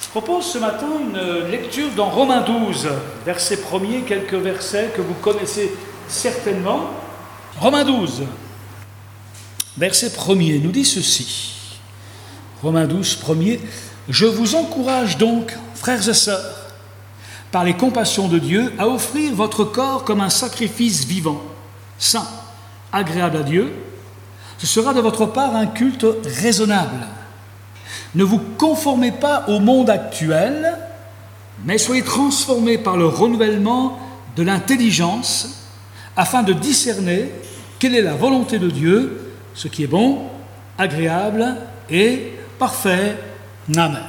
propose ce matin une lecture dans Romains 12, verset 1er, quelques versets que vous connaissez certainement. Romains 12, verset 1er, nous dit ceci. Romains 12, 1er. Je vous encourage donc, frères et sœurs, par les compassions de Dieu, à offrir votre corps comme un sacrifice vivant, saint, agréable à Dieu. Ce sera de votre part un culte raisonnable. Ne vous conformez pas au monde actuel, mais soyez transformés par le renouvellement de l'intelligence, afin de discerner quelle est la volonté de Dieu, ce qui est bon, agréable et parfait. Amen.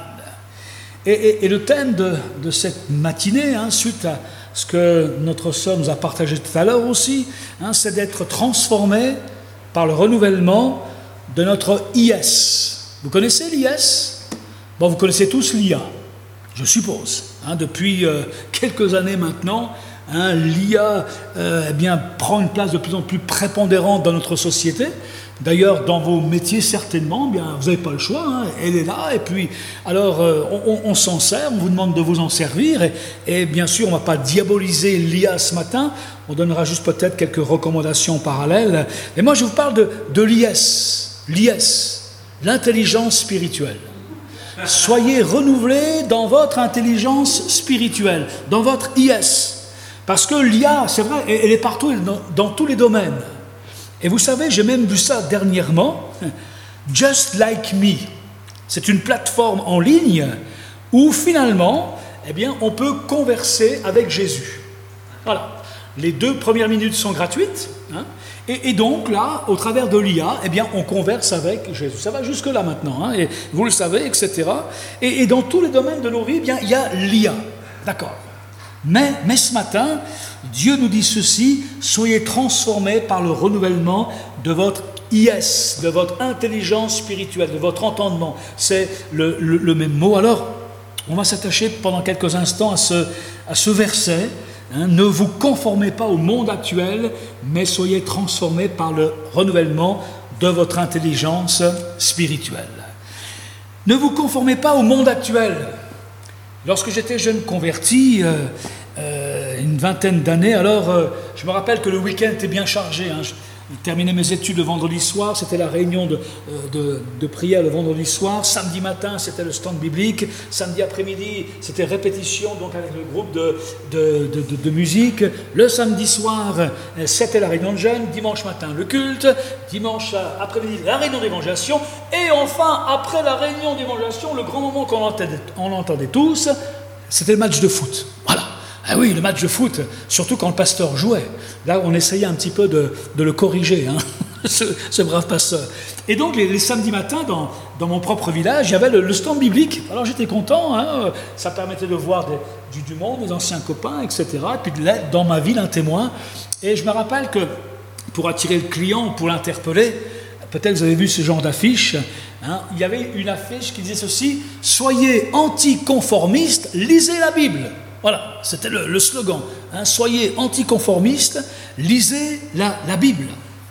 Et le thème de cette matinée, suite à ce que notre sœur nous a partagé tout à l'heure aussi, c'est d'être transformé par le renouvellement de notre IS. Vous connaissez l'IS ? Bon, vous connaissez tous l'IA, je suppose. Depuis quelques années maintenant, l'IA prend une place de plus en plus prépondérante dans notre société. D'ailleurs, dans vos métiers, certainement, vous n'avez pas le choix, elle est là, et puis, alors, on s'en sert, on vous demande de vous en servir, et bien sûr, on ne va pas diaboliser l'IA ce matin, on donnera juste peut-être quelques recommandations parallèles, mais moi, je vous parle de l'IS, l'intelligence spirituelle. Soyez renouvelés dans votre intelligence spirituelle, dans votre IS, parce que l'IA, c'est vrai, elle est partout, dans tous les domaines. Et vous savez, j'ai même vu ça dernièrement, Just Like Me. C'est une plateforme en ligne où finalement, on peut converser avec Jésus. Voilà. Les 2 premières minutes sont gratuites. Et donc là, au travers de l'IA, on converse avec Jésus. Ça va jusque-là maintenant, et vous le savez, etc. Et dans tous les domaines de nos vies, il y a l'IA. D'accord. Mais ce matin, Dieu nous dit ceci, soyez transformés par le renouvellement de votre IS, de votre intelligence spirituelle, de votre entendement. C'est le même mot. Alors, on va s'attacher pendant quelques instants à ce verset. Ne vous conformez pas au monde actuel, mais soyez transformés par le renouvellement de votre intelligence spirituelle. Ne vous conformez pas au monde actuel. Lorsque j'étais jeune converti, une vingtaine d'années, alors je me rappelle que le week-end était bien chargé. Je terminais mes études le vendredi soir, c'était la réunion de prière le vendredi soir. Samedi matin, c'était le stand biblique. Samedi après-midi, c'était répétition donc avec le groupe de musique. Le samedi soir, c'était la réunion de jeunes. Dimanche matin, le culte. Dimanche après-midi, la réunion d'évangélisation. Et enfin, après la réunion d'évangélisation, le grand moment qu'on entendait tous, c'était le match de foot. Voilà. Ah oui, le match de foot, surtout quand le pasteur jouait. Là, on essayait un petit peu de le corriger, ce brave pasteur. Et donc, les samedis matins, dans mon propre village, il y avait le stand biblique. Alors, j'étais content, ça permettait de voir du monde, des anciens copains, etc. Et puis de l'être dans ma ville, un témoin. Et je me rappelle que, pour attirer le client, pour l'interpeller, peut-être vous avez vu ce genre d'affiche, il y avait une affiche qui disait ceci, « Soyez anticonformistes, lisez la Bible ». Voilà, c'était le slogan. Soyez anticonformistes, lisez la Bible.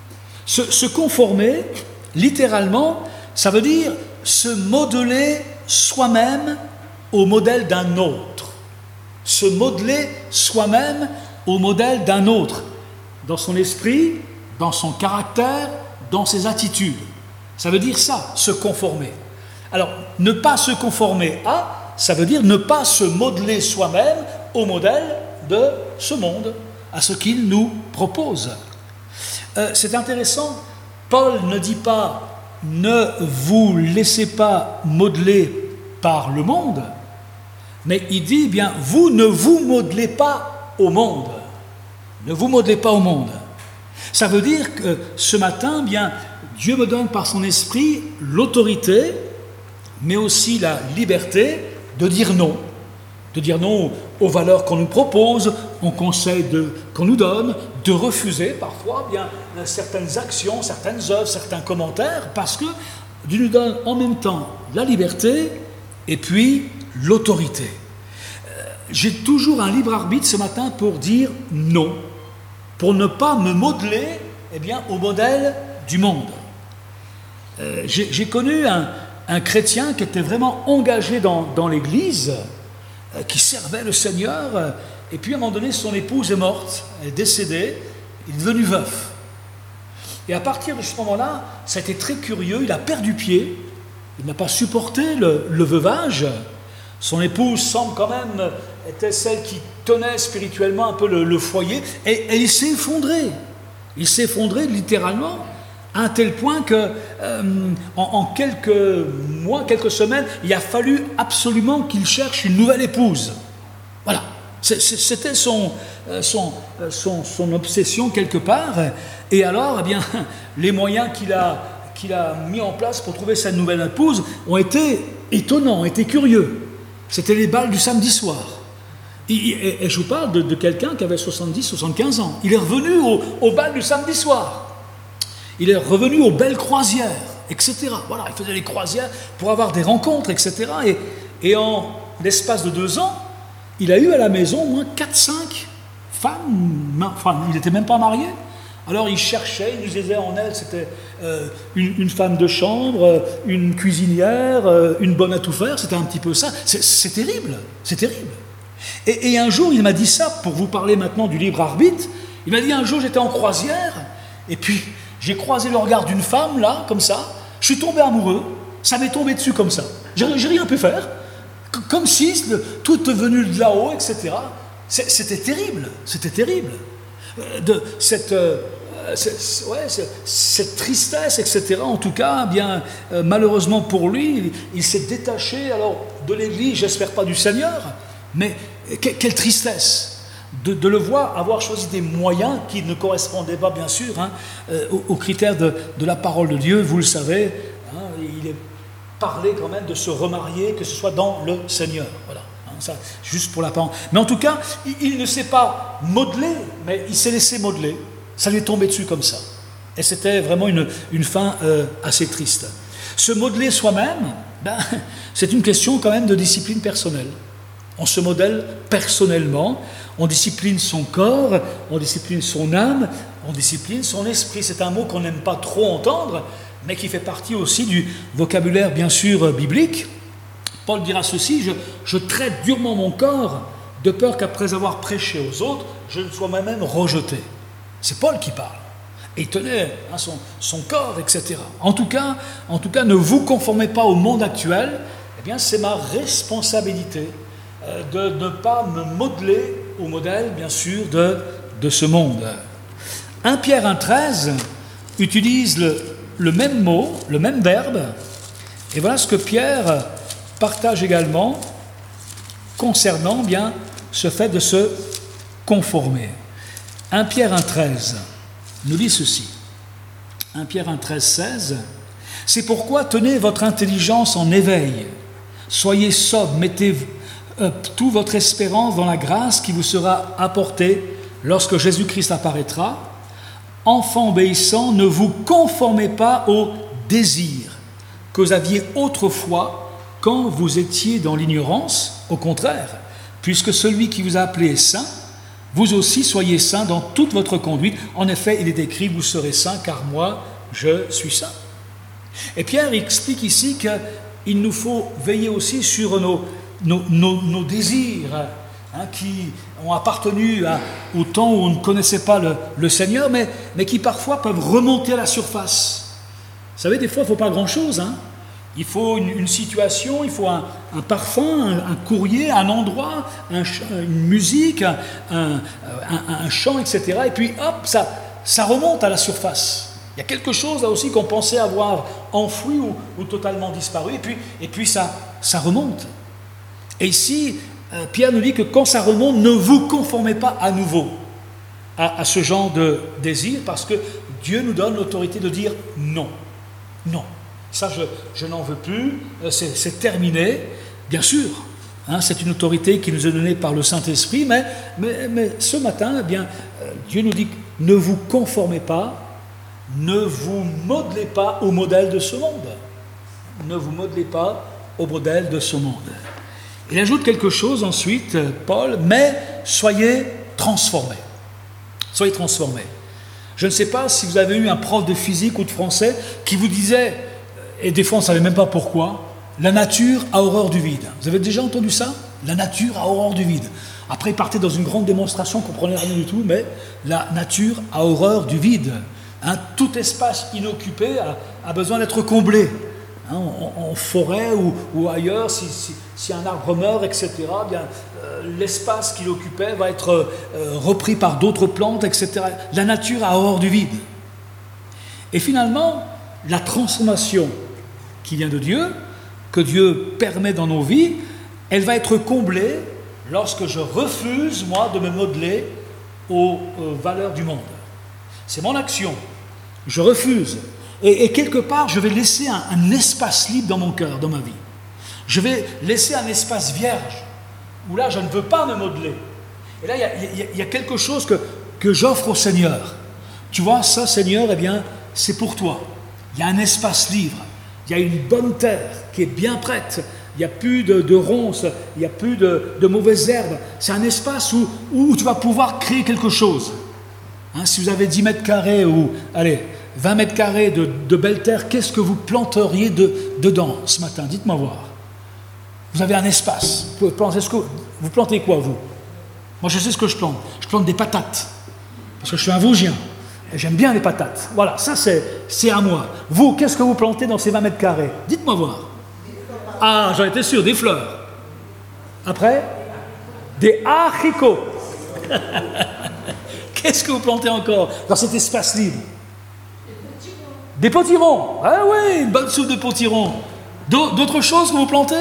Se conformer, littéralement, ça veut dire se modeler soi-même au modèle d'un autre. Se modeler soi-même au modèle d'un autre. Dans son esprit, dans son caractère, dans ses attitudes. Ça veut dire ça, se conformer. Alors, ne pas se conformer à... ça veut dire ne pas se modeler soi-même au modèle de ce monde, à ce qu'il nous propose. C'est intéressant, Paul ne dit pas « ne vous laissez pas modeler par le monde », mais il dit « vous ne vous modelez pas au monde ». Ne vous modelez pas au monde. Ça veut dire que ce matin, Dieu me donne par son esprit l'autorité, mais aussi la liberté de dire non aux valeurs qu'on nous propose, aux conseils qu'on nous donne, de refuser parfois certaines actions, certaines œuvres, certains commentaires, parce que Dieu nous donne en même temps la liberté et puis l'autorité. J'ai toujours un libre arbitre ce matin pour dire non, pour ne pas me modeler au modèle du monde. J'ai connu un chrétien qui était vraiment engagé dans l'Église, qui servait le Seigneur, et puis à un moment donné, son épouse est morte, elle est décédée, il est devenu veuf. Et à partir de ce moment-là, ça a été très curieux, il a perdu pied, il n'a pas supporté le veuvage. Son épouse semble quand même était celle qui tenait spirituellement un peu le foyer, et il s'est effondré. Il s'est effondré littéralement, à un tel point que en quelques mois, quelques semaines, il a fallu absolument qu'il cherche une nouvelle épouse. Voilà, c'était son obsession quelque part. Et alors, eh bien, les moyens qu'il a mis en place pour trouver sa nouvelle épouse ont été étonnants, ont été curieux. C'était les bals du samedi soir. Et je vous parle de quelqu'un qui avait 70, 75 ans. Il est revenu au bal du samedi soir. Il est revenu aux belles croisières, etc. Voilà, il faisait des croisières pour avoir des rencontres, etc. Et en l'espace de 2 ans, il a eu à la maison au moins 4-5 femmes. Enfin, il n'était même pas marié. Alors il cherchait, il nous disait en elle, c'était une femme de chambre, une cuisinière, une bonne à tout faire, c'était un petit peu ça. C'est terrible, c'est terrible. Et un jour, il m'a dit ça, pour vous parler maintenant du libre arbitre, il m'a dit un jour, j'étais en croisière, et puis j'ai croisé le regard d'une femme, là, comme ça, je suis tombé amoureux, ça m'est tombé dessus comme ça. J'ai rien pu faire, comme si tout est venu de là-haut, etc. C'était terrible, c'était terrible. Cette tristesse, etc. En tout cas, bien, malheureusement pour lui, il s'est détaché alors de l'Église, j'espère pas du Seigneur, mais quelle tristesse de le voir avoir choisi des moyens qui ne correspondaient pas, bien sûr, aux critères de la parole de Dieu. Vous le savez, il est parlé quand même de se remarier, que ce soit dans le Seigneur. Voilà. Ça, juste pour la parole. Mais en tout cas, il ne s'est pas modelé, mais il s'est laissé modeler. Ça lui est tombé dessus comme ça. Et c'était vraiment une fin assez triste. Se modeler soi-même, c'est une question quand même de discipline personnelle. On se modèle personnellement, on discipline son corps, on discipline son âme, on discipline son esprit. C'est un mot qu'on n'aime pas trop entendre, mais qui fait partie aussi du vocabulaire, bien sûr, biblique. Paul dira ceci, je traite durement mon corps, de peur qu'après avoir prêché aux autres, je ne sois moi-même rejeté. C'est Paul qui parle. Et il tenait son corps, etc. En tout cas, ne vous conformez pas au monde actuel. Eh bien, c'est ma responsabilité de ne pas me modeler au modèle, bien sûr, de ce monde. 1 Pierre 1,13 utilise le même mot, le même verbe. Et voilà ce que Pierre partage également concernant bien ce fait de se conformer. 1 Pierre 1,13 nous dit ceci. 1 Pierre 1,13-16 c'est pourquoi tenez votre intelligence en éveil, soyez sobres, mettez toute votre espérance dans la grâce qui vous sera apportée lorsque Jésus-Christ apparaîtra. Enfants obéissants, ne vous conformez pas aux désirs que vous aviez autrefois quand vous étiez dans l'ignorance. Au contraire, puisque celui qui vous a appelé est saint, vous aussi soyez saints dans toute votre conduite. En effet, il est écrit, vous serez saints, car moi, je suis saint. Et Pierre explique ici qu'il nous faut veiller aussi sur nos désirs, qui ont appartenu au temps où on ne connaissait pas le Seigneur, mais qui parfois peuvent remonter à la surface. Vous savez, des fois, il ne faut pas grand-chose, Il faut une situation, il faut un parfum, un courrier, un endroit, une musique, un chant, etc. Et puis hop, ça remonte à la surface. Il y a quelque chose là aussi qu'on pensait avoir enfoui ou totalement disparu. Et puis ça remonte. Et ici, Pierre nous dit que quand ça remonte, ne vous conformez pas à nouveau à ce genre de désir, parce que Dieu nous donne l'autorité de dire non. Non. Ça, je n'en veux plus, c'est terminé. Bien sûr, c'est une autorité qui nous est donnée par le Saint-Esprit, mais ce matin, eh bien, Dieu nous dit, ne vous conformez pas, ne vous modelez pas au modèle de ce monde. Ne vous modelez pas au modèle de ce monde. Il ajoute quelque chose ensuite, Paul, mais soyez transformés. Soyez transformés. Je ne sais pas si vous avez eu un prof de physique ou de français qui vous disait, et des fois on ne savait même pas pourquoi, la nature a horreur du vide. Vous avez déjà entendu ça? La nature a horreur du vide. Après, il partait dans une grande démonstration, on ne comprenait rien du tout, mais la nature a horreur du vide. Hein, tout espace inoccupé a besoin d'être comblé. Hein, en forêt ou ailleurs, si un arbre meurt, etc., bien, l'espace qu'il occupait va être repris par d'autres plantes, etc. La nature a horreur du vide. Et finalement, la transformation qui vient de Dieu, que Dieu permet dans nos vies, elle va être comblée lorsque je refuse, moi, de me modeler aux valeurs du monde. C'est mon action. Je refuse. Et quelque part, je vais laisser un espace libre dans mon cœur, dans ma vie. Je vais laisser un espace vierge, où là, je ne veux pas me modeler. Et là, il y a quelque chose que j'offre au Seigneur. Tu vois, ça, Seigneur, eh bien, c'est pour toi. Il y a un espace libre. Il y a une bonne terre qui est bien prête. Il n'y a plus de ronces, il n'y a plus de mauvaises herbes. C'est un espace où tu vas pouvoir créer quelque chose. Hein, si vous avez 10 mètres carrés ou, allez, 20 mètres carrés de belle terre, qu'est-ce que vous planteriez dedans ce matin? Dites-moi voir. Vous avez un espace. Vous plantez quoi, vous? Moi, je sais ce que je plante. Je plante des patates. Parce que je suis un Vosgien. Et j'aime bien les patates. Voilà, ça, c'est à moi. Vous, qu'est-ce que vous plantez dans ces 20 mètres carrés? Dites-moi voir. Ah, j'en étais sûr, des fleurs. Après, des haricots. Qu'est-ce que vous plantez encore dans cet espace libre? Des potirons. Ah oui, une bonne soupe de potirons. D'autres choses que vous plantez?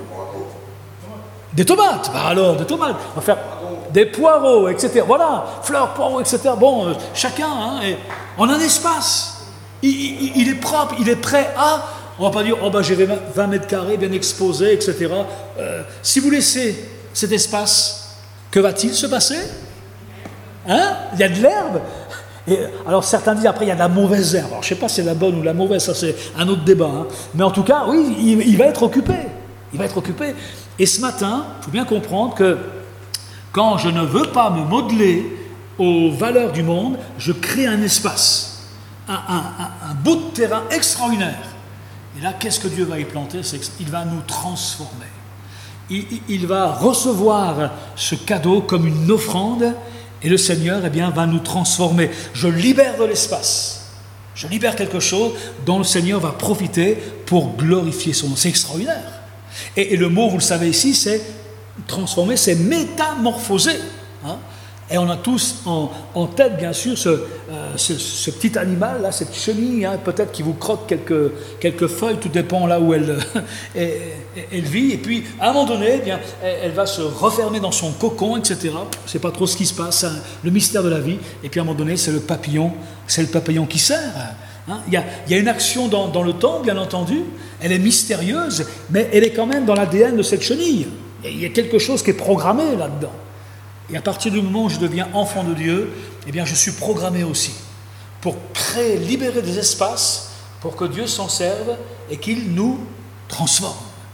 Des tomates. Bah alors, des tomates. On va faire des poireaux, etc. Voilà, fleurs, poireaux, etc. Bon, chacun, hein, et on a un espace. Il est propre, il est prêt à... On ne va pas dire, oh ben j'ai 20 mètres carrés bien exposés, etc. Si vous laissez cet espace, que va-t-il se passer? Hein? Il y a de l'herbe. Et alors certains disent après il y a de la mauvaise herbe. Alors je ne sais pas si c'est la bonne ou la mauvaise, ça c'est un autre débat. Hein. Mais en tout cas, oui, il va être occupé. Il va être occupé. Et ce matin, il faut bien comprendre que quand je ne veux pas me modeler aux valeurs du monde, je crée un espace, un bout de terrain extraordinaire. Et là, qu'est-ce que Dieu va y planter? Il va nous transformer. Il va recevoir ce cadeau comme une offrande, et le Seigneur, eh bien, va nous transformer. Je libère de l'espace. Je libère quelque chose dont le Seigneur va profiter pour glorifier son nom. C'est extraordinaire. Et le mot, vous le savez ici, c'est transformer, c'est métamorphoser. Hein? Et on a tous en tête, bien sûr, ce petit animal, là, cette chenille, hein, peut-être qui vous croque quelques feuilles, tout dépend là où elle vit. Et puis, à un moment donné, eh bien, elle va se refermer dans son cocon, etc. Je ne sais pas trop ce qui se passe, hein, le mystère de la vie. Et puis, à un moment donné, c'est le papillon qui sert. Hein. Il y a une action dans le temps, bien entendu. Elle est mystérieuse, mais elle est quand même dans l'ADN de cette chenille. Il y a quelque chose qui est programmé là-dedans. Et à partir du moment où je deviens enfant de Dieu, eh bien je suis programmé aussi pour créer, libérer des espaces pour que Dieu s'en serve et qu'il nous transforme.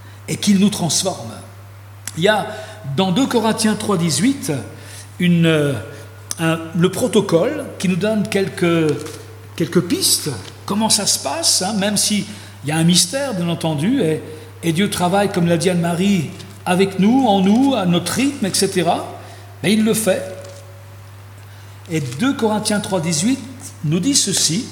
Il y a dans 2 Corinthiens 3,18 le protocole qui nous donne quelques pistes. Comment ça se passe, hein, même s'il y a un mystère, bien entendu, et Dieu travaille, comme l'a dit Anne-Marie, avec nous, en nous, à notre rythme, etc. Mais il le fait. Et 2 Corinthiens 3,18 nous dit ceci.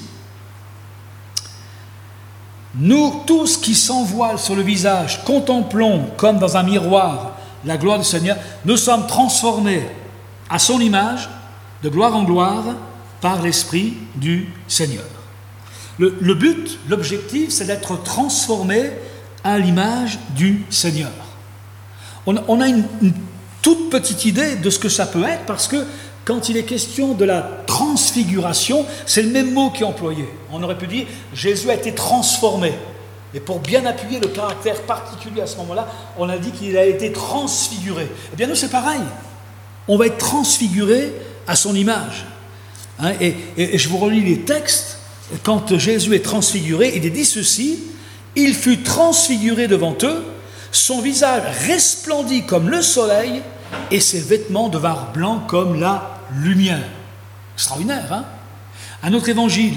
Nous tous qui sans voile sur le visage contemplons comme dans un miroir la gloire du Seigneur, nous sommes transformés à son image, de gloire en gloire, par l'Esprit du Seigneur. Le but, l'objectif, c'est d'être transformé à l'image du Seigneur. On a une toute petite idée de ce que ça peut être, parce que quand il est question de la transfiguration, c'est le même mot qui est employé. On aurait pu dire Jésus a été transformé. Et pour bien appuyer le caractère particulier à ce moment-là, on a dit qu'il a été transfiguré. Eh bien nous c'est pareil. On va être transfiguré à son image. Hein, et je vous relis les textes. Quand Jésus est transfiguré, il est dit ceci: il fut transfiguré devant eux, son visage resplendit comme le soleil, et ses vêtements devinrent blancs comme la lumière. Extraordinaire, hein? Un autre évangile,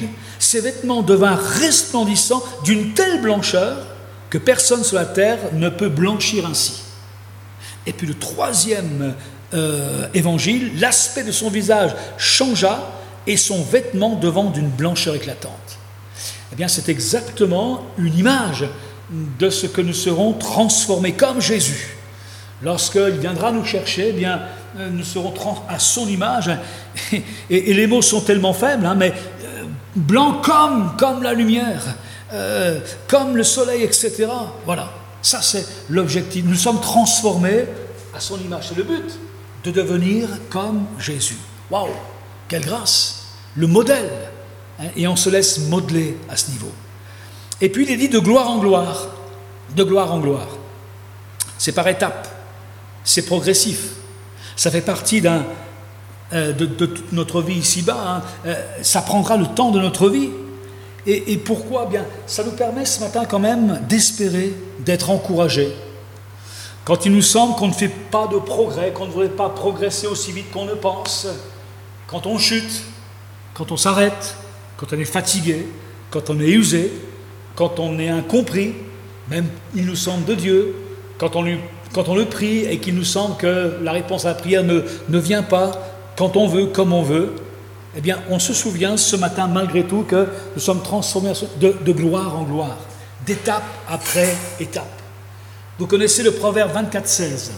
Ses vêtements devinrent resplendissants d'une telle blancheur que personne sur la terre ne peut blanchir ainsi. Et puis le troisième évangile, l'aspect de son visage changea et son vêtement devint d'une blancheur éclatante. Eh bien, c'est exactement une image de ce que nous serons transformés comme Jésus. Lorsqu'il viendra nous chercher, eh bien, nous serons à son image. Et les mots sont tellement faibles, mais blanc comme la lumière, comme le soleil, etc. Voilà, ça c'est l'objectif. Nous sommes transformés à son image. C'est le but, de devenir comme Jésus. Waouh, quelle grâce! Le modèle. Et on se laisse modeler à ce niveau. Et puis il est dit de gloire en gloire. De gloire en gloire. C'est par étapes. C'est progressif. Ça fait partie de toute notre vie ici-bas. Ça prendra le temps de notre vie. Et pourquoi? Bien, ça nous permet ce matin quand même d'espérer, d'être encouragés. Quand il nous semble qu'on ne fait pas de progrès, qu'on ne voudrait pas progresser aussi vite qu'on ne pense, quand on chute, quand on s'arrête, quand on est fatigué, quand on est usé, quand on est incompris, même il nous semble de Dieu, quand on le prie et qu'il nous semble que la réponse à la prière ne vient pas quand on veut, comme on veut, eh bien on se souvient ce matin malgré tout que nous sommes transformés de gloire en gloire, d'étape après étape. Vous connaissez le proverbe 24:16.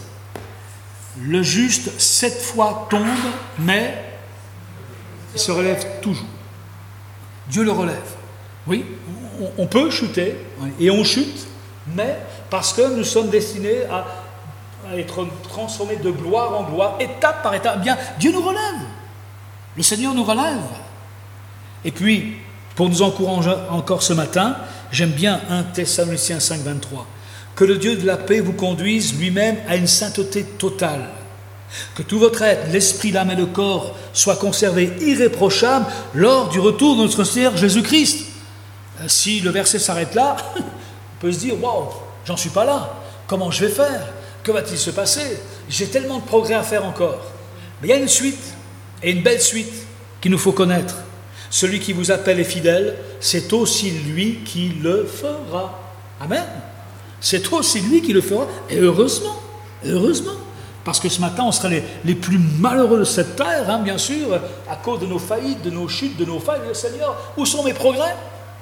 Le juste 7 fois tombe, mais il se relève toujours. Dieu le relève. Oui, on peut chuter, et on chute, mais parce que nous sommes destinés à être transformés de gloire en gloire, étape par étape. Eh bien, Dieu nous relève. Le Seigneur nous relève. Et puis, pour nous encourager encore ce matin, j'aime bien 1 Thessaloniciens 5:23. Que le Dieu de la paix vous conduise lui-même à une sainteté totale. Que tout votre être, l'esprit, l'âme et le corps, soient conservés irréprochables lors du retour de notre Seigneur Jésus-Christ. Si le verset s'arrête là, on peut se dire, waouh, j'en suis pas là. Comment je vais faire? Que va-t-il se passer? J'ai tellement de progrès à faire encore. Mais il y a une suite, et une belle suite, qu'il nous faut connaître. Celui qui vous appelle est fidèle, c'est aussi lui qui le fera. Amen. C'est aussi lui qui le fera, et heureusement, heureusement. Parce que ce matin, on serait les plus malheureux de cette terre, bien sûr, à cause de nos faillites, de nos chutes, de nos failles. Le Seigneur, où sont mes progrès?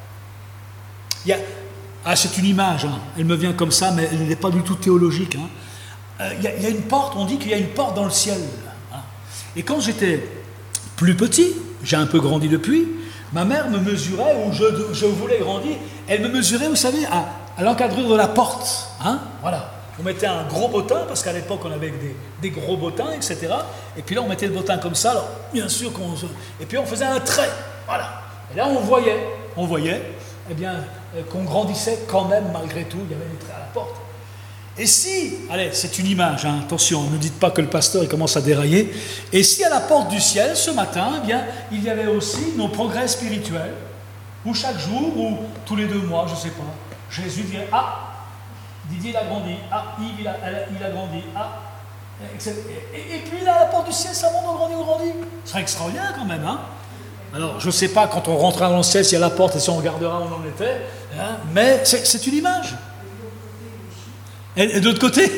C'est une image, elle me vient comme ça, mais elle n'est pas du tout théologique. Il y a une porte, on dit qu'il y a une porte dans le ciel. Et quand j'étais plus petit, j'ai un peu grandi depuis, ma mère me mesurait, ou je voulais grandir, elle me mesurait, vous savez, à l'encadrure de la porte. Voilà. On mettait un gros bottin, parce qu'à l'époque on avait des gros bottins, etc. Et puis là on mettait le bottin comme ça, alors bien sûr et puis on faisait un trait, voilà. Et là on voyait, eh bien, qu'on grandissait quand même malgré tout, il y avait des traits à la porte. Et si, allez, c'est une image, attention, ne dites pas que le pasteur il commence à dérailler, et si à la porte du ciel, ce matin, eh bien, il y avait aussi nos progrès spirituels, où chaque jour, ou tous les 2 mois, je ne sais pas, Jésus dirait, Didier il a grandi, Yves il a grandi, etc. Et puis là, à la porte du ciel, ça monte, on grandit. Ce serait extraordinaire quand même, Alors, je ne sais pas quand on rentrera dans le ciel, si à la porte et si on regardera où on en était, mais c'est une image. Et de l'autre côté,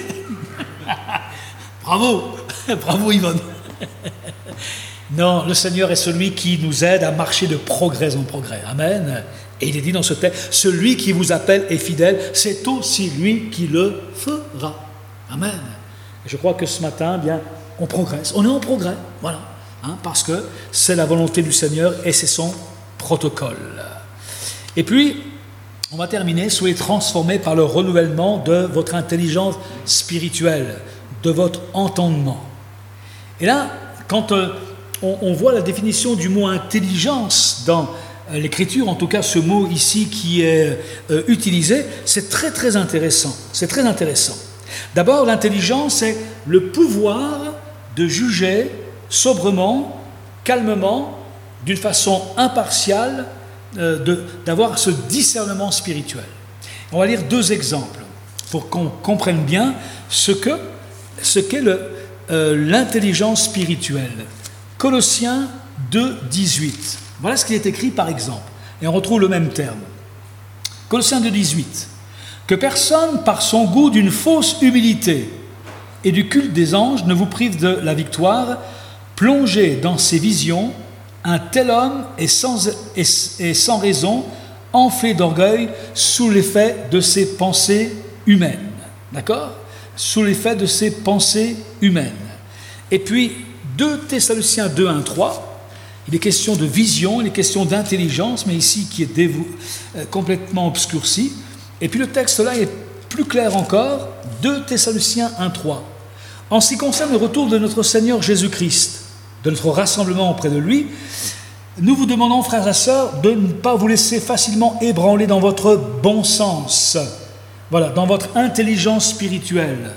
bravo Yvonne. Non, le Seigneur est celui qui nous aide à marcher de progrès en progrès. Amen. Et il est dit dans ce texte, celui qui vous appelle est fidèle, c'est aussi lui qui le fera. Amen. Et je crois que ce matin, bien, on progresse. On est en progrès, voilà. Parce que c'est la volonté du Seigneur et c'est son protocole. Et puis, on va terminer, soyez transformés par le renouvellement de votre intelligence spirituelle, de votre entendement. Et là, quand on voit la définition du mot intelligence dans l'Écriture, en tout cas ce mot ici qui est utilisé, c'est très très intéressant. C'est très intéressant. D'abord, l'intelligence, c'est le pouvoir de juger sobrement, calmement, d'une façon impartiale, d'avoir ce discernement spirituel. On va lire 2 exemples pour qu'on comprenne bien ce qu'est l'intelligence spirituelle. Colossiens 2, 18. Voilà ce qui est écrit par exemple. Et on retrouve le même terme. Colossiens 2,18. Que personne, par son goût d'une fausse humilité et du culte des anges, ne vous prive de la victoire. Plongé dans ses visions, un tel homme est sans raison, enflé d'orgueil, sous l'effet de ses pensées humaines. D'accord ? Sous l'effet de ses pensées humaines. Et puis, 2 Thessaloniciens 2, 1, 3, il est question de vision, il est question d'intelligence, mais ici qui est complètement obscurci. Et puis le texte là est plus clair encore, 2 Thessaloniciens 1, 3. En ce qui concerne le retour de notre Seigneur Jésus-Christ, de notre rassemblement auprès de lui, nous vous demandons, frères et sœurs, de ne pas vous laisser facilement ébranler dans votre bon sens, voilà, dans votre intelligence spirituelle,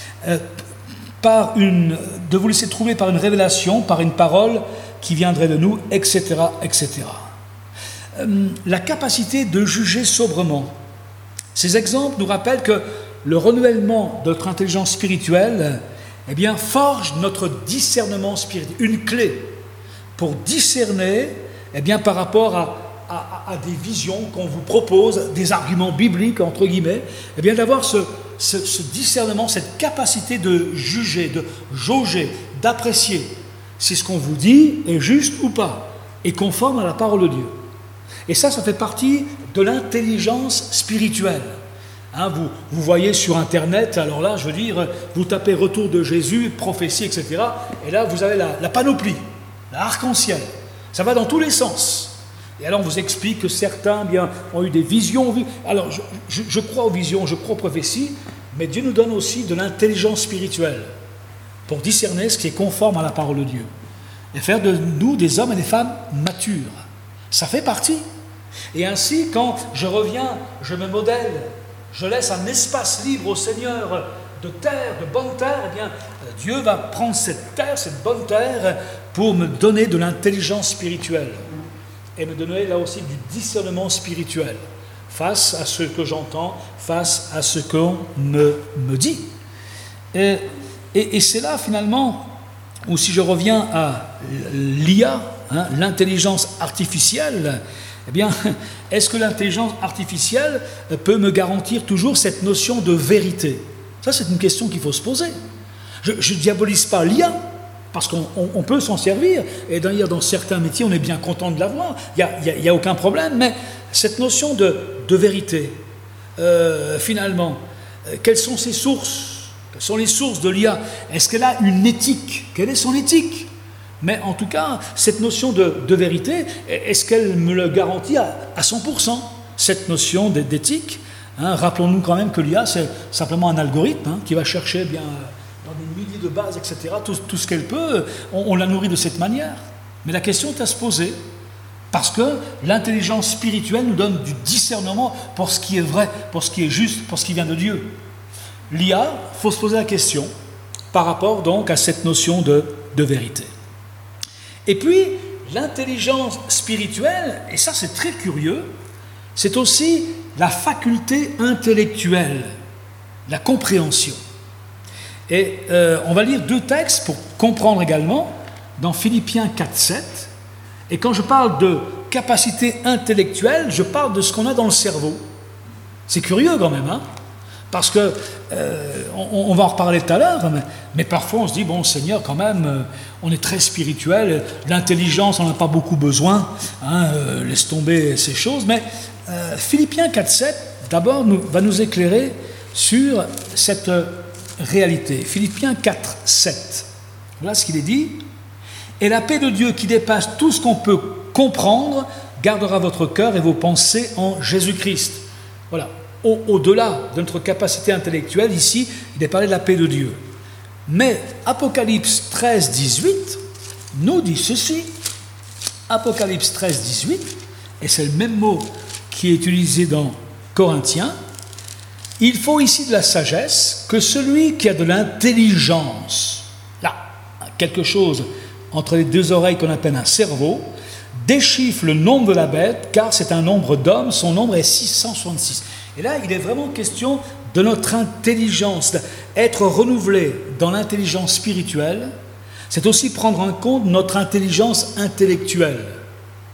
de vous laisser troubler par une révélation, par une parole qui viendrait de nous, etc., etc. La capacité de juger sobrement. Ces exemples nous rappellent que le renouvellement de notre intelligence spirituelle, eh bien, forge notre discernement spirituel, une clé pour discerner, eh bien, par rapport à des visions qu'on vous propose, des arguments bibliques, entre guillemets, eh bien, d'avoir ce discernement, cette capacité de juger, de jauger, d'apprécier si ce qu'on vous dit est juste ou pas, est conforme à la parole de Dieu. Et ça fait partie de l'intelligence spirituelle. Hein, vous voyez sur Internet, alors là, je veux dire, vous tapez retour de Jésus, prophétie, etc. Et là, vous avez la panoplie, l'arc-en-ciel. Ça va dans tous les sens. Et alors, on vous explique que certains bien, ont eu des visions. Alors, je crois aux visions, je crois aux prophéties, mais Dieu nous donne aussi de l'intelligence spirituelle pour discerner ce qui est conforme à la parole de Dieu. Et faire de nous des hommes et des femmes matures. Ça fait partie. Et ainsi, quand je reviens, je me modèle, je laisse un espace libre au Seigneur de terre, de bonne terre, eh bien, Dieu va prendre cette terre, cette bonne terre, pour me donner de l'intelligence spirituelle. Et me donner là aussi du discernement spirituel, face à ce que j'entends, face à ce qu'on me dit. Et c'est là, finalement, où si je reviens à l'IA, hein, l'intelligence artificielle, eh bien, est-ce que l'intelligence artificielle peut me garantir toujours cette notion de vérité ? Ça, c'est une question qu'il faut se poser. Je ne diabolise pas l'IA, parce qu'on peut s'en servir, et d'ailleurs, dans certains métiers, on est bien content de l'avoir, il n'y a aucun problème, mais cette notion de vérité, finalement, quelles sont ses sources ? Quelles sont les sources de l'IA ? Est-ce qu'elle a une éthique ? Quelle est son éthique ? Mais en tout cas, cette notion de vérité, est-ce qu'elle me le garantit à 100%, cette notion d'éthique, hein? Rappelons-nous quand même que l'IA, c'est simplement un algorithme, hein, qui va chercher bien, dans des milliers de bases, etc., tout ce qu'elle peut, on la nourrit de cette manière. Mais la question est à se poser, parce que l'intelligence spirituelle nous donne du discernement pour ce qui est vrai, pour ce qui est juste, pour ce qui vient de Dieu. L'IA, il faut se poser la question par rapport donc à cette notion de vérité. Et puis, l'intelligence spirituelle, et ça c'est très curieux, c'est aussi la faculté intellectuelle, la compréhension. Et on va lire 2 textes pour comprendre également, dans Philippiens 4, 7. Et quand je parle de capacité intellectuelle, je parle de ce qu'on a dans le cerveau. C'est curieux quand même, hein ? Parce que, on va en reparler tout à l'heure, mais parfois on se dit, bon Seigneur, quand même, on est très spirituel, l'intelligence, on n'a pas beaucoup besoin, hein, laisse tomber ces choses, mais Philippiens 4.7, d'abord, va nous éclairer sur cette réalité. Philippiens 4.7, voilà ce qu'il est dit. « Et la paix de Dieu qui dépasse tout ce qu'on peut comprendre, gardera votre cœur et vos pensées en Jésus-Christ. » Voilà. Au-delà de notre capacité intellectuelle, ici, il est parlé de la paix de Dieu. Mais Apocalypse 13, 18 nous dit ceci. Apocalypse 13, 18, et c'est le même mot qui est utilisé dans Corinthiens. Il faut ici de la sagesse que celui qui a de l'intelligence, là, quelque chose entre les 2 oreilles qu'on appelle un cerveau, déchiffre le nombre de la bête, car c'est un nombre d'hommes, son nombre est 666. Et là, il est vraiment question de notre intelligence. Être renouvelé dans l'intelligence spirituelle, c'est aussi prendre en compte notre intelligence intellectuelle.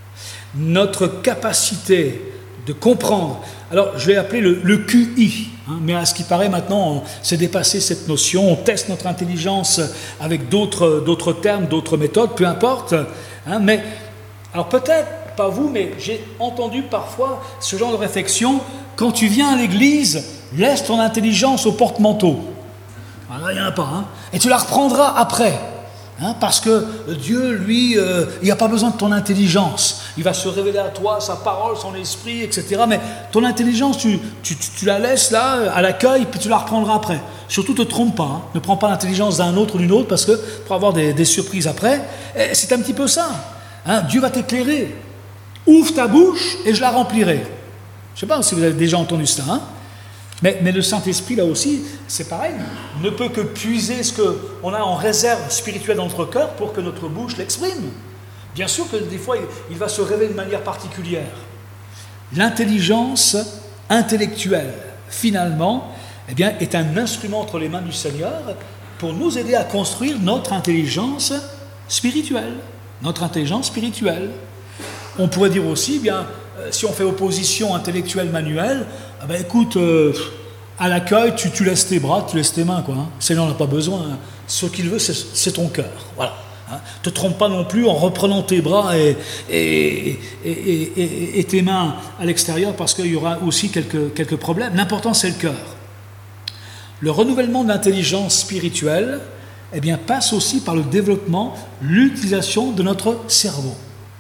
notre capacité de comprendre. Alors, je vais appeler le QI, mais à ce qui paraît maintenant, c'est dépassé cette notion. On teste notre intelligence avec d'autres termes, d'autres méthodes, peu importe. Mais, alors peut-être pas vous, mais j'ai entendu parfois ce genre de réflexion. Quand tu viens à l'église, laisse ton intelligence au porte-manteau. Il n'y en a pas, et tu la reprendras après. Parce que Dieu, lui, il n'y a pas besoin de ton intelligence. Il va se révéler à toi, sa parole, son esprit, etc. Mais ton intelligence, tu la laisses là, à l'accueil, puis tu la reprendras après. Surtout, ne te trompe pas. Ne prends pas l'intelligence d'un autre ou d'une autre, parce que pour avoir des surprises après, c'est un petit peu ça. Dieu va t'éclairer. Ouvre ta bouche et je la remplirai. Je ne sais pas si vous avez déjà entendu ça, Mais le Saint-Esprit, là aussi, c'est pareil, ne peut que puiser ce qu'on a en réserve spirituelle dans notre cœur pour que notre bouche l'exprime. Bien sûr que des fois, il va se révéler de manière particulière. L'intelligence intellectuelle, finalement, est un instrument entre les mains du Seigneur pour nous aider à construire notre intelligence spirituelle. Notre intelligence spirituelle. On pourrait dire aussi, si on fait opposition intellectuelle-manuelle, écoute, à l'accueil, tu laisses tes bras, tu laisses tes mains, quoi. Seigneur n'a pas besoin. Ce qu'il veut, c'est ton cœur. Voilà. Te trompe pas non plus en reprenant tes bras et tes mains à l'extérieur, parce qu'il y aura aussi quelques problèmes. L'important, c'est le cœur. Le renouvellement de l'intelligence spirituelle, passe aussi par le développement, l'utilisation de notre cerveau.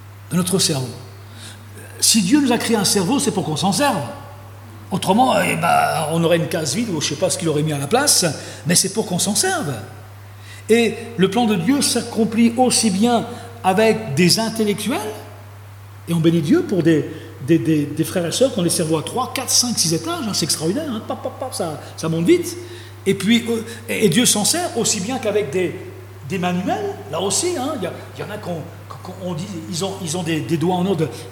Si Dieu nous a créé un cerveau, c'est pour qu'on s'en serve. Autrement, on aurait une case vide, ou je ne sais pas ce qu'il aurait mis à la place, mais c'est pour qu'on s'en serve. Et le plan de Dieu s'accomplit aussi bien avec des intellectuels, et on bénit Dieu pour des frères et sœurs qui ont des cerveaux à 3, 4, 5, 6 étages, c'est extraordinaire, ça monte vite. Et puis, et Dieu s'en sert aussi bien qu'avec des manuels, là aussi, il y en a qu'on dit, ils ont des doigts en or,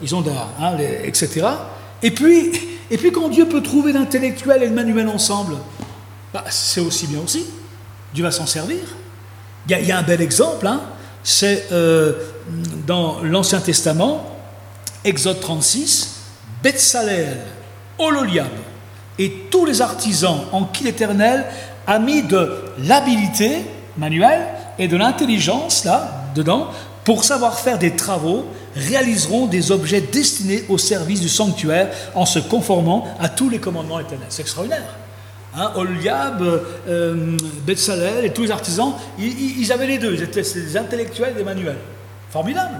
etc. Et puis, quand Dieu peut trouver l'intellectuel et le manuel ensemble, c'est aussi bien aussi. Dieu va s'en servir. Il y a un bel exemple, c'est dans l'Ancien Testament, Exode 36, Betsalel, Oholiab et tous les artisans en qui l'Éternel a mis de l'habilité manuelle et de l'intelligence là-dedans, pour savoir faire des travaux, réaliseront des objets destinés au service du sanctuaire en se conformant à tous les commandements éternels. C'est extraordinaire. Oholiab, Betsalel et tous les artisans, ils avaient les deux, ils étaient des intellectuels et des manuels. Formidable.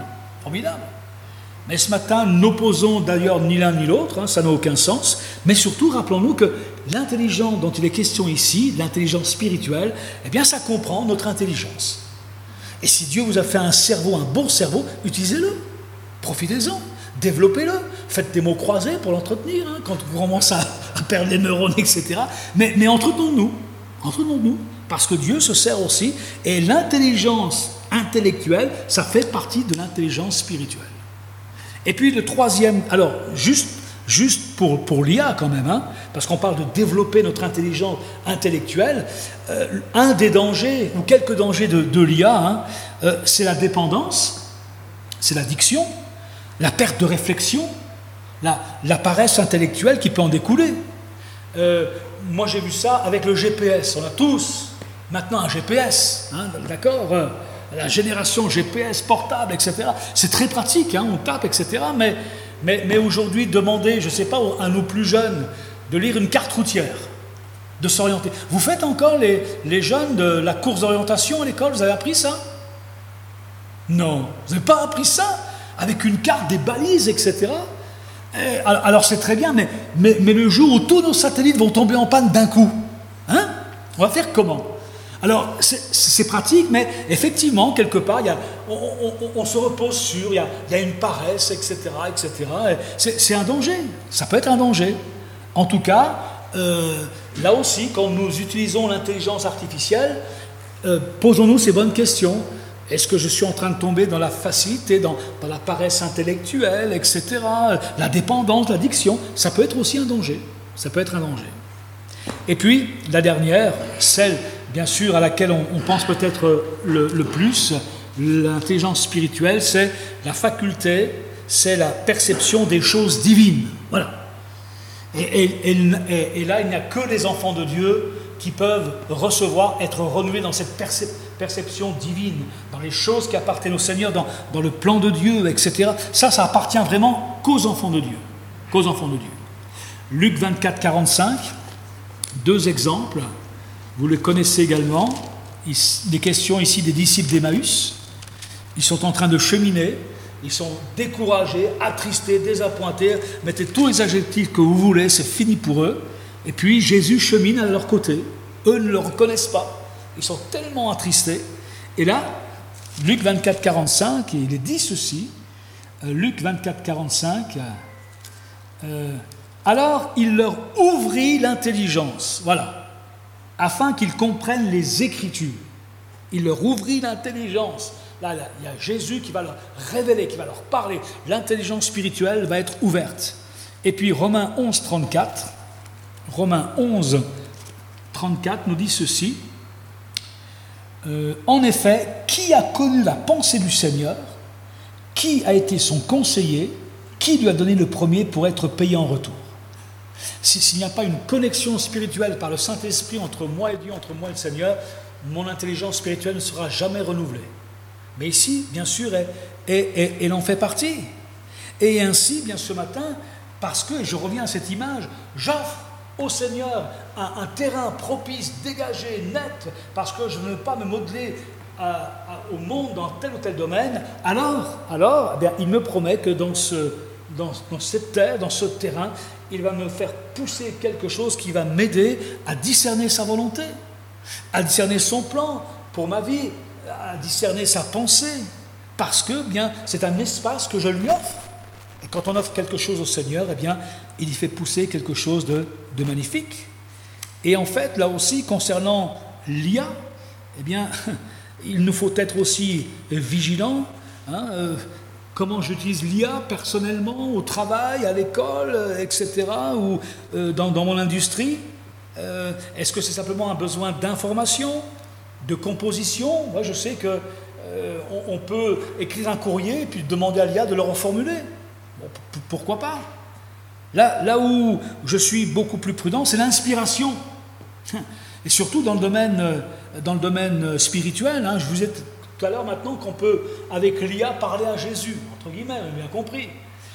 Mais ce matin, n'opposons d'ailleurs ni l'un ni l'autre, ça n'a aucun sens, mais surtout rappelons-nous que l'intelligence dont il est question ici, l'intelligence spirituelle, ça comprend notre intelligence. Et si Dieu vous a fait un cerveau, un bon cerveau, utilisez-le, profitez-en, développez-le, faites des mots croisés pour l'entretenir, quand vous commencez à perdre les neurones, etc. Mais entretenons-nous, parce que Dieu se sert aussi, et l'intelligence intellectuelle, ça fait partie de l'intelligence spirituelle. Et puis le troisième, alors juste pour l'IA quand même, parce qu'on parle de développer notre intelligence intellectuelle, un des dangers, ou quelques dangers de l'IA, c'est la dépendance, c'est l'addiction, la perte de réflexion, la paresse intellectuelle qui peut en découler. Moi j'ai vu ça avec le GPS, on a tous maintenant un GPS, d'accord, la génération GPS portable, etc. C'est très pratique, on tape, etc. Mais aujourd'hui, demandez, je ne sais pas, à nos plus jeunes de lire une carte routière, de s'orienter. Vous faites encore les jeunes de la course d'orientation à l'école, vous avez appris ça? Non, vous n'avez pas appris ça? Avec une carte, des balises, etc. Alors c'est très bien, mais le jour où tous nos satellites vont tomber en panne d'un coup, on va faire comment? Alors, c'est pratique, mais effectivement, quelque part, on se repose sur, il y a une paresse, etc. C'est un danger, ça peut être un danger. En tout cas, là aussi, quand nous utilisons l'intelligence artificielle, posons-nous ces bonnes questions. Est-ce que je suis en train de tomber dans la facilité, dans la paresse intellectuelle, etc. La dépendance, l'addiction, ça peut être aussi un danger. Et puis, la dernière, celle, bien sûr, à laquelle on pense peut-être le plus, l'intelligence spirituelle, c'est la faculté c'est la perception des choses divines. Voilà. Et là, il n'y a que les enfants de Dieu qui peuvent recevoir, être renouvelés dans cette perception divine, dans les choses qui appartiennent au Seigneur, dans le plan de Dieu, etc. Ça appartient vraiment qu'aux enfants de Dieu. Qu'aux enfants de Dieu. Luc 24, 45, 2 exemples, vous les connaissez également. Des questions ici des disciples d'Emmaüs. Ils sont en train de cheminer, ils sont découragés, attristés, désappointés, mettez tous les adjectifs que vous voulez, c'est fini pour eux. Et puis Jésus chemine à leur côté. Eux ne le reconnaissent pas. Ils sont tellement attristés. Et là, Luc 24, 45, il est dit ceci. Luc 24, 45. Alors il leur ouvrit l'intelligence, voilà, afin qu'ils comprennent les Écritures. Il leur ouvrit l'intelligence. Là, il y a Jésus qui va leur révéler, qui va leur parler. L'intelligence spirituelle va être ouverte. Et puis Romains 11, 34. Romains 11, 34 nous dit ceci. En effet, qui a connu la pensée du Seigneur? Qui a été son conseiller? Qui lui a donné le premier pour être payé en retour? S'il n'y a pas une connexion spirituelle par le Saint-Esprit entre moi et Dieu, entre moi et le Seigneur, mon intelligence spirituelle ne sera jamais renouvelée. Mais ici, bien sûr, elle en fait partie. Et ainsi, bien ce matin, parce que, je reviens à cette image, j'offre au Seigneur un terrain propice, dégagé, net, parce que je ne veux pas me modeler au monde dans tel ou tel domaine, alors eh bien, il me promet que dans cette terre, dans ce terrain, il va me faire pousser quelque chose qui va m'aider à discerner sa volonté, à discerner son plan pour ma vie, à discerner sa pensée, parce que bien c'est un espace que je lui offre. Et quand on offre quelque chose au Seigneur, eh bien, il y fait pousser quelque chose de magnifique. Et en fait, là aussi, concernant l'IA, eh bien, il nous faut être aussi vigilants. Comment j'utilise l'IA personnellement, au travail, à l'école, etc., ou dans mon industrie. Est-ce que c'est simplement un besoin d'information, de composition? Moi, je sais que on peut écrire un courrier et puis demander à l'IA de le reformuler. Bon, pourquoi pas? Là où je suis beaucoup plus prudent, c'est l'inspiration. Et surtout dans le domaine spirituel. Je vous ai dit tout à l'heure maintenant qu'on peut, avec l'IA, parler à Jésus, entre guillemets, vous avez bien compris.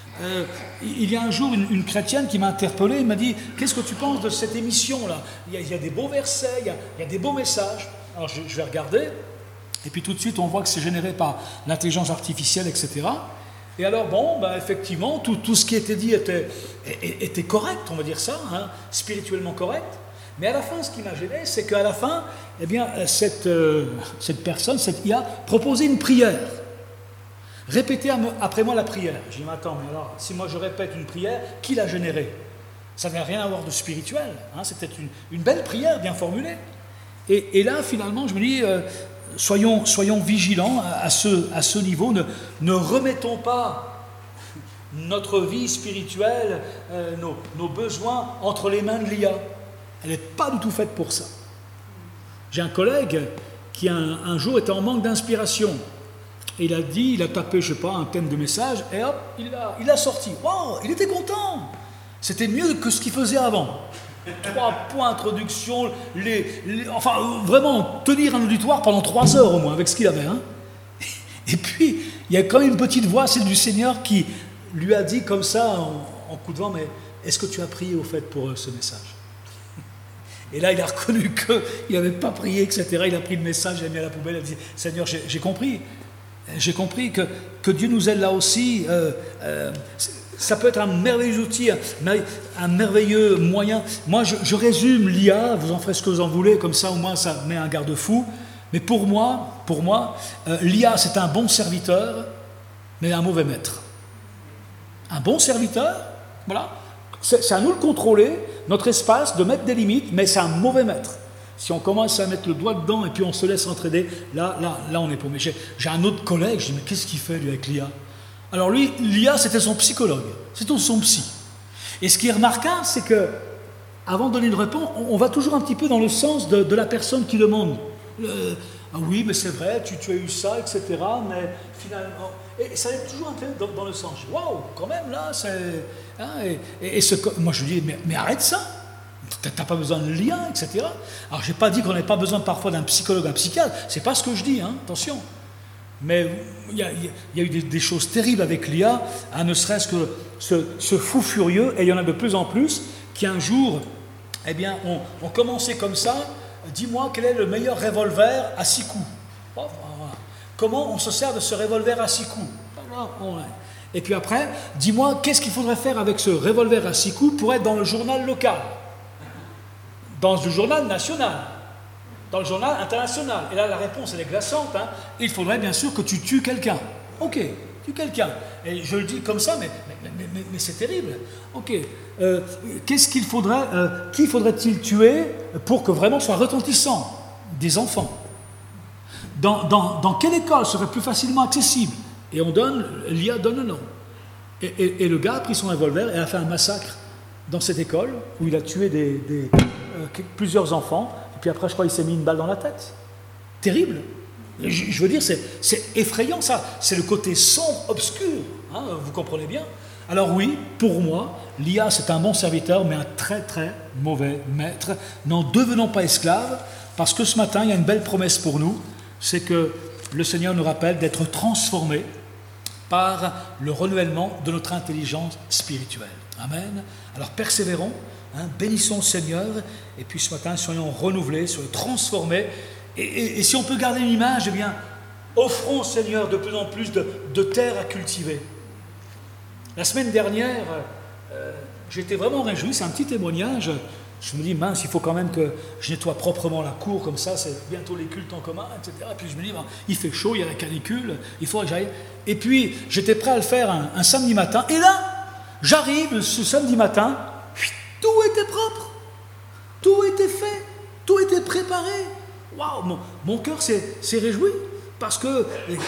Il y a un jour une chrétienne qui m'a interpellé, elle m'a dit « Qu'est-ce que tu penses de cette émission-là ? Il y a des beaux versets, il y a des beaux messages. » Alors je vais regarder, et puis tout de suite on voit que c'est généré par l'intelligence artificielle, etc. Et alors effectivement, tout ce qui était dit était correct, on va dire ça, spirituellement correct. Mais à la fin, ce qui m'a gêné, c'est qu'à la fin, eh bien, cette personne, cette IA, proposait une prière. Répétez après moi la prière. Je dis, mais attends, mais alors, si moi je répète une prière, qui l'a générée? Ça n'a rien à voir de spirituel. C'était une belle prière, bien formulée. Et là, finalement, je me dis, soyons vigilants à ce niveau. Ne remettons pas notre vie spirituelle, nos besoins entre les mains de l'IA. Elle n'est pas du tout faite pour ça. J'ai un collègue qui un jour était en manque d'inspiration. Et il a tapé, je ne sais pas, un thème de message, et hop, il a sorti. Wow, il était content. C'était mieux que ce qu'il faisait avant. 3 points introduction, enfin, vraiment, tenir un auditoire pendant 3 heures au moins, avec ce qu'il avait. Et puis, il y a quand même une petite voix, celle du Seigneur, qui lui a dit comme ça, en coup de vent, mais est-ce que tu as prié au fait pour ce message? Et là, il a reconnu qu'il n'avait pas prié, etc. Il a pris le message, il l'a mis à la poubelle, il a dit « Seigneur, j'ai compris. J'ai compris que Dieu nous aide là aussi. Ça peut être un merveilleux outil, un merveilleux moyen. Moi, je résume l'IA, vous en ferez ce que vous en voulez, comme ça, au moins, ça met un garde-fou. Mais pour moi, l'IA, c'est un bon serviteur, mais un mauvais maître. Un bon serviteur, voilà. C'est à nous de contrôler notre espace, de mettre des limites, mais c'est un mauvais maître. Si on commence à mettre le doigt dedans et puis on se laisse entraider, là on est paumé. J'ai un autre collègue, je dis, mais qu'est-ce qu'il fait lui avec l'IA? Alors lui, l'IA, c'était son psychologue, c'était son psy. Et ce qui est remarquable, c'est que, avant de donner une réponse, on va toujours un petit peu dans le sens de la personne qui demande. Ah oui, mais c'est vrai, tu as eu ça, etc. Mais finalement... Et ça est toujours un peu dans le sens. Waouh, quand même, là, c'est... Hein, moi, je dis, mais arrête ça. T'as pas besoin de lien, etc. Alors, j'ai pas dit qu'on n'avait pas besoin parfois d'un psychologue, un psychiatre. C'est pas ce que je dis, hein, attention. Mais il y a eu des choses terribles avec l'IA, hein, ne serait-ce que ce fou furieux, et il y en a de plus en plus, qui un jour, eh bien, ont commencé comme ça. Dis-moi quel est le meilleur revolver à 6 coups. Bon, voilà. Comment on se sert de ce revolver à 6 coups? Et puis après, dis-moi qu'est-ce qu'il faudrait faire avec ce revolver à 6 coups pour être dans le journal local, dans le journal national, dans le journal international. Et là, la réponse, elle est glaçante. Hein. Il faudrait bien sûr que tu tues quelqu'un. Ok, tue quelqu'un. Et je le dis comme ça, mais c'est terrible. Ok, qu'est-ce qu'il faudrait, qui faudrait-il tuer pour que vraiment soit retentissant? Des enfants. Dans quelle école serait plus facilement accessible? Et l'IA donne le nom. Et le gars a pris son revolver et a fait un massacre dans cette école où il a tué plusieurs enfants. Et puis après, je crois qu'il s'est mis une balle dans la tête. Terrible. Je veux dire, c'est effrayant ça. C'est le côté sombre, obscur. Hein, vous comprenez bien? Alors oui, pour moi, l'IA c'est un bon serviteur, mais un très très mauvais maître. N'en devenons pas esclaves, parce que ce matin, il y a une belle promesse pour nous. C'est que le Seigneur nous rappelle d'être transformés par le renouvellement de notre intelligence spirituelle. Amen. Alors persévérons, hein, bénissons le Seigneur, et puis ce matin, soyons renouvelés, soyons transformés. Et si on peut garder une image, eh bien, offrons au Seigneur de plus en plus de terre à cultiver. La semaine dernière, j'étais vraiment réjoui, c'est un petit témoignage. Je me dis, mince, il faut quand même que je nettoie proprement la cour, comme ça, c'est bientôt les cultes en commun, etc. Et puis je me dis, il fait chaud, il y a la canicule, il faut que j'aille. Et puis, j'étais prêt à le faire un samedi matin, et là, j'arrive ce samedi matin, tout était propre, tout était fait, tout était préparé. Waouh, mon cœur s'est réjoui, parce que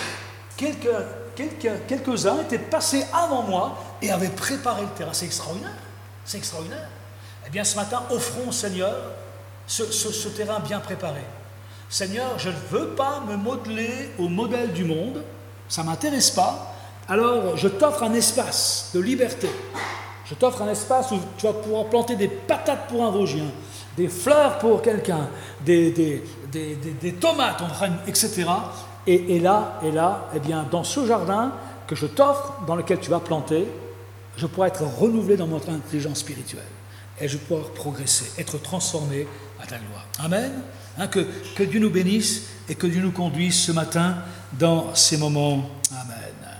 quelques-uns étaient passés avant moi et avaient préparé le terrain. C'est extraordinaire, c'est extraordinaire. Eh bien, ce matin, offrons au Seigneur ce terrain bien préparé. Seigneur, je ne veux pas me modeler au modèle du monde, ça ne m'intéresse pas, alors je t'offre un espace de liberté. Je t'offre un espace où tu vas pouvoir planter des patates pour un Vosgien, des fleurs pour quelqu'un, des tomates, etc. Et là, eh bien, dans ce jardin que je t'offre, dans lequel tu vas planter, je pourrai être renouvelé dans mon intelligence spirituelle. Et je vais pouvoir progresser, être transformé à ta gloire. Amen. Hein, que Dieu nous bénisse et que Dieu nous conduise ce matin dans ces moments. Amen.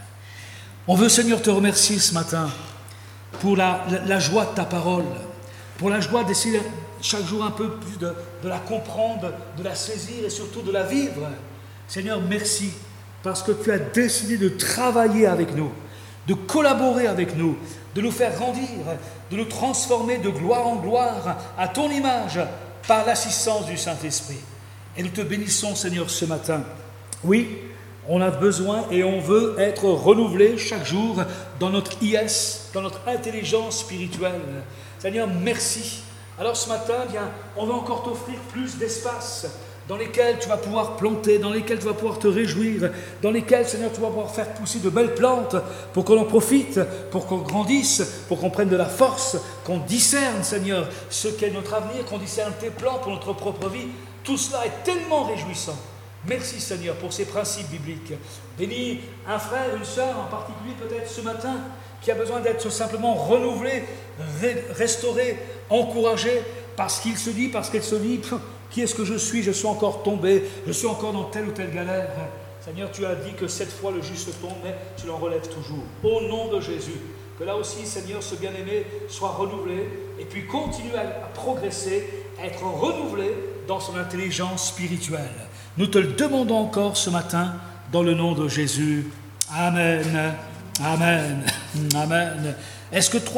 On veut, Seigneur, te remercier ce matin pour la joie de ta parole, pour la joie d'essayer chaque jour un peu plus de la comprendre, de la saisir et surtout de la vivre. Seigneur, merci parce que tu as décidé de travailler avec nous, de collaborer avec nous, de nous faire grandir, de nous transformer de gloire en gloire à ton image par l'assistance du Saint-Esprit. Et nous te bénissons, Seigneur, ce matin. Oui, on a besoin et on veut être renouvelé chaque jour dans notre IS, dans notre intelligence spirituelle. Seigneur, merci. Alors ce matin, bien, on va encore t'offrir plus d'espace dans lesquels tu vas pouvoir planter, dans lesquels tu vas pouvoir te réjouir, dans lesquels, Seigneur, tu vas pouvoir faire pousser de belles plantes pour qu'on en profite, pour qu'on grandisse, pour qu'on prenne de la force, qu'on discerne, Seigneur, ce qu'est notre avenir, qu'on discerne tes plans pour notre propre vie. Tout cela est tellement réjouissant. Merci, Seigneur, pour ces principes bibliques. Bénis un frère, une sœur, en particulier peut-être ce matin, qui a besoin d'être simplement renouvelé, restauré, encouragé, parce qu'il se dit, parce qu'elle se dit, qui est-ce que je suis? Je suis encore tombé, je suis encore dans telle ou telle galère. Seigneur, tu as dit que 7 fois le juste tombe, mais tu l'en relèves toujours. Au nom de Jésus, que là aussi, Seigneur, ce bien-aimé soit renouvelé et puis continue à progresser, à être renouvelé dans son intelligence spirituelle. Nous te le demandons encore ce matin, dans le nom de Jésus. Amen. Amen. Amen. Est-ce que